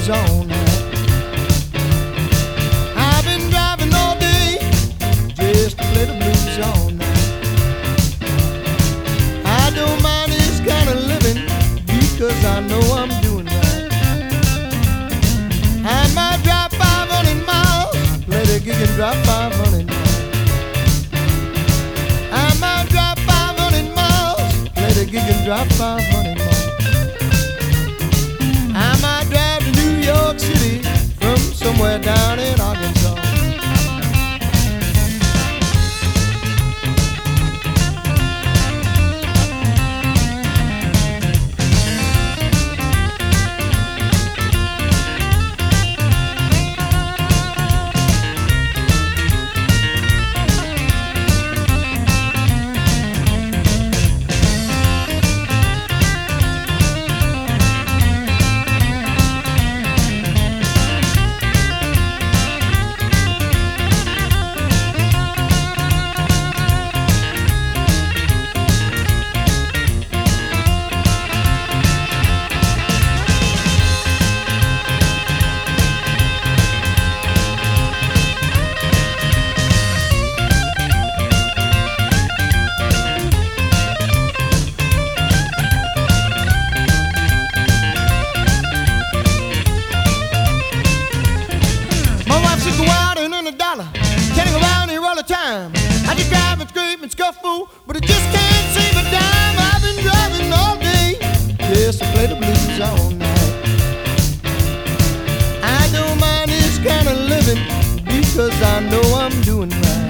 blues all night. I've been driving all day just to play the blues all night. I don't mind this kind of living because I know I'm doing right. I might drive 500 miles, play the gig and drive 500 miles. I might drive 500 miles, play the gig and drive 500 miles. I might drive to New York City from somewhere down in Arkansas. Can't go around here all the time. I just drive and scrape and scuffle, but I just can't save a dime. I've been driving all day, yes, I play the blues all night. I don't mind this kind of living because I know I'm doing right.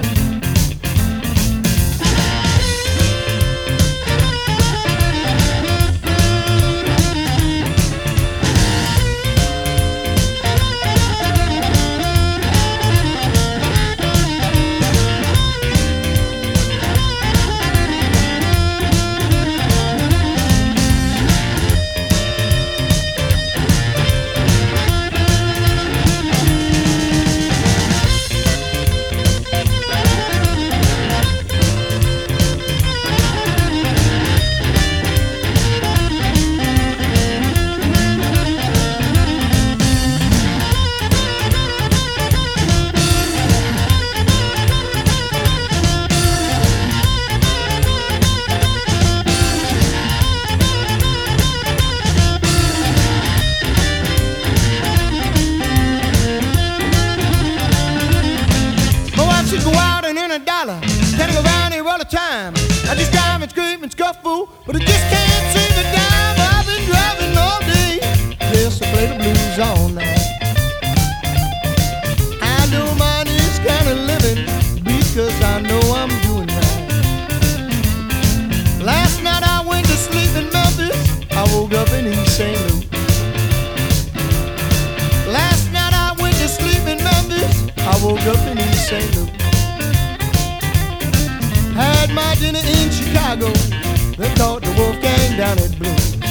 Go out and earn $1. Can't go around here all the time. I just drive and scrape and scuffle, but I just can't save a dime. I've been driving all day, yes, I play the blues all night. I don't mind this kind of living because I know I'm doing right. Last night I went to sleep in Memphis, I woke up in East St. Louis. Last night I went to sleep in Memphis, I woke up in East St. Louis. Had my dinner in Chicago, then caught the Wolfgang down at Blue.